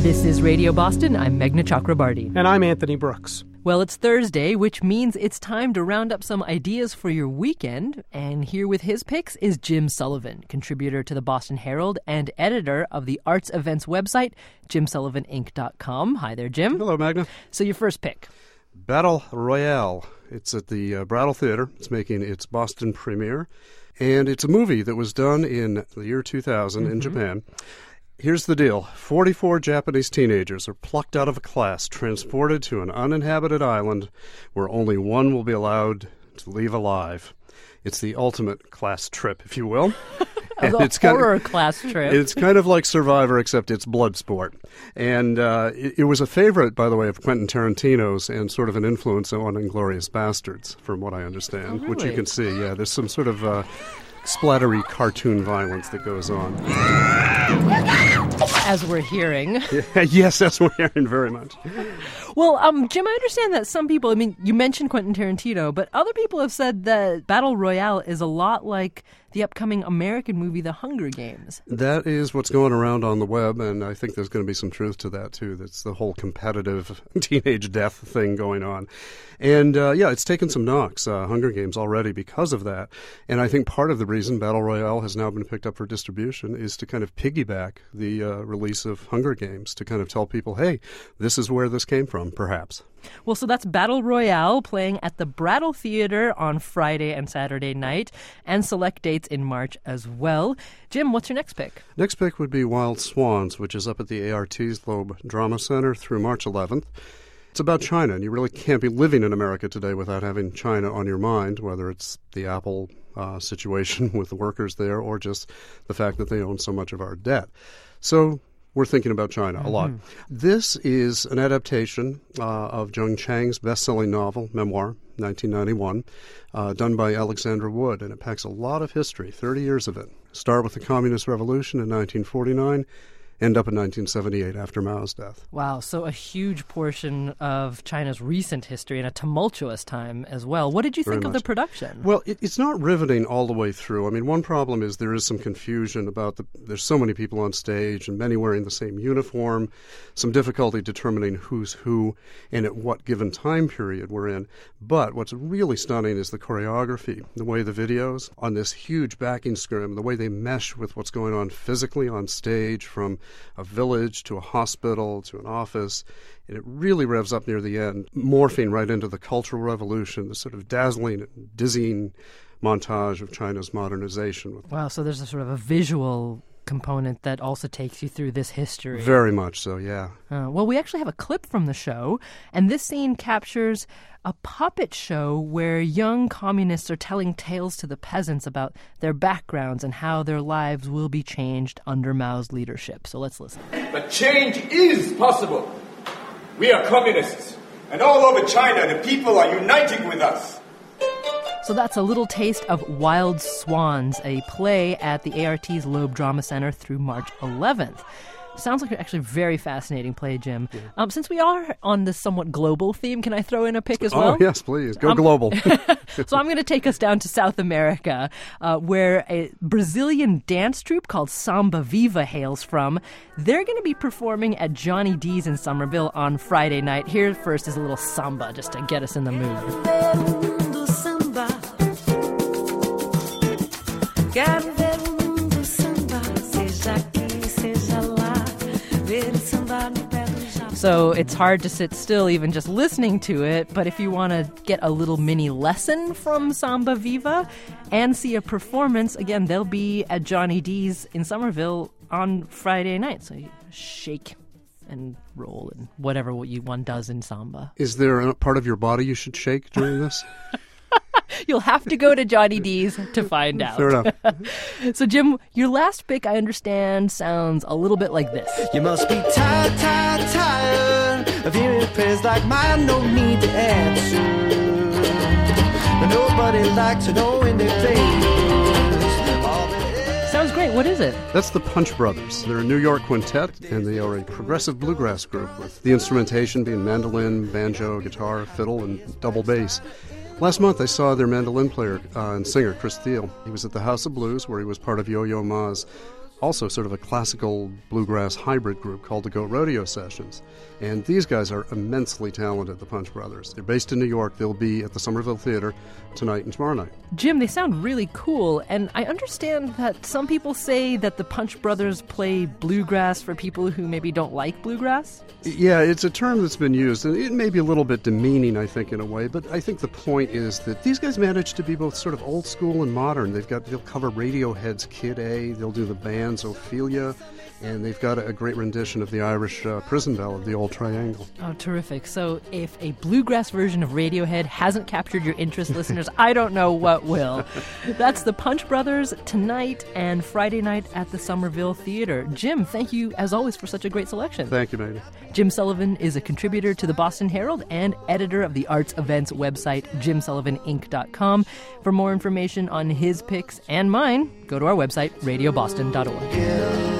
This is Radio Boston. I'm Meghna Chakrabarty. And I'm Anthony Brooks. Well, it's Thursday, which means it's time to round up some ideas for your weekend. And here with his picks is Jim Sullivan, contributor to the Boston Herald and editor of the arts events website, JimSullivanInc.com. Hi there, Jim. Hello, Meghna. So your first pick. Battle Royale. It's at the Brattle Theater. It's making its Boston premiere. And it's a movie that was done in the year 2000 in Japan. Here's the deal. 44 Japanese teenagers are plucked out of a class, transported to an uninhabited island where only one will be allowed to leave alive. It's the ultimate class trip, if you will. It's horror class trip. It's kind of like Survivor, except it's blood sport. And it was a favorite, by the way, of Quentin Tarantino's and sort of an influence on Inglourious Bastards, from what I understand, really? which you can see. Yeah, there's some sort of splattery cartoon violence that goes on. As we're hearing. Yes, that's what we're hearing very much. Well, Jim, I understand that some people, you mentioned Quentin Tarantino, but other people have said that Battle Royale is a lot like the upcoming American movie, The Hunger Games. That is what's going around on the web, and I think there's going to be some truth to that, too. That's the whole competitive teenage death thing going on. And, it's taken some knocks, Hunger Games, already because of that. And I think part of the reason Battle Royale has now been picked up for distribution is to kind of piggyback the release of Hunger Games, to kind of tell people, hey, this is where this came from, perhaps. Well, so that's Battle Royale playing at the Brattle Theater on Friday and Saturday night, and select dates in March as well. Jim, what's your next pick? Next pick would be Wild Swans, which is up at the ART's Loeb Drama Center through March 11th. It's about China, and you really can't be living in America today without having China on your mind, whether it's the Apple situation with the workers there or just the fact that they own so much of our debt. So we're thinking about China a lot. This is an adaptation of Zheng Chang's best-selling novel, memoir, 1991, done by Alexandra Wood, and it packs a lot of history, 30 years of it. Start with the Communist Revolution in 1949, end up in 1978 after Mao's death. Wow, so a huge portion of China's recent history and a tumultuous time as well. What did you think of the production? Well, it's not riveting all the way through. I mean, one problem is there is some confusion about there's so many people on stage and many wearing the same uniform, some difficulty determining who's who and at what given time period we're in. But what's really stunning is the choreography, the way the videos on this huge backing scrim, the way they mesh with what's going on physically on stage, from a village to a hospital to an office, and it really revs up near the end, morphing right into the Cultural Revolution, the sort of dazzling, dizzying montage of China's modernization. Wow, so there's a sort of a visual component that also takes you through this history. Very much so, yeah. Well, we actually have a clip from the show, and this scene captures a puppet show where young communists are telling tales to the peasants about their backgrounds and how their lives will be changed under Mao's leadership. So let's listen. But change is possible. We are communists, and all over China the people are uniting with us. So that's a little taste of Wild Swans, a play at the ART's Loeb Drama Center through March 11th. Sounds like actually a very fascinating play, Jim. Yeah. Since we are on this somewhat global theme, can I throw in a pick as well? Oh, yes, please. Go global. So I'm going to take us down to South America, where a Brazilian dance troupe called Samba Viva hails from. They're going to be performing at Johnny D's in Somerville on Friday night. Here first is a little samba, just to get us in the mood. So it's hard to sit still even just listening to it, but if you want to get a little mini lesson from Samba Viva and see a performance, again, they'll be at Johnny D's in Somerville on Friday night. So you shake and roll and whatever one does in samba. Is there a part of your body you should shake during this? You'll have to go to Johnny D's to find out. Fair enough. So, Jim, your last pick, I understand, sounds a little bit like this. You must be tired, tired, tired of hearing prayers like mine. No need to answer. But nobody likes to know when they play. Sounds great. What is it? That's the Punch Brothers. They're a New York quintet, and they are a progressive bluegrass group, with the instrumentation being mandolin, banjo, guitar, fiddle, and double bass. Last month, I saw their mandolin player and singer, Chris Thiel. He was at the House of Blues, where he was part of Yo-Yo Ma's also sort of a classical bluegrass hybrid group called the Goat Rodeo Sessions. And these guys are immensely talented, the Punch Brothers. They're based in New York. They'll be at the Somerville Theater tonight and tomorrow night. Jim, they sound really cool, and I understand that some people say that the Punch Brothers play bluegrass for people who maybe don't like bluegrass? Yeah, it's a term that's been used, and it may be a little bit demeaning, I think, in a way, but I think the point is that these guys manage to be both sort of old school and modern. They'll cover Radiohead's Kid A, they'll do the band's Ophelia, and they've got a great rendition of the Irish prison ballad, The Old Triangle. Oh, terrific. So if a bluegrass version of Radiohead hasn't captured your interest, listeners, I don't know what will. That's the Punch Brothers tonight and Friday night at the Somerville Theater. Jim, thank you, as always, for such a great selection. Thank you, Maynard. Jim Sullivan is a contributor to the Boston Herald and editor of the arts events website, jimsullivaninc.com. For more information on his picks and mine, go to our website, radioboston.org.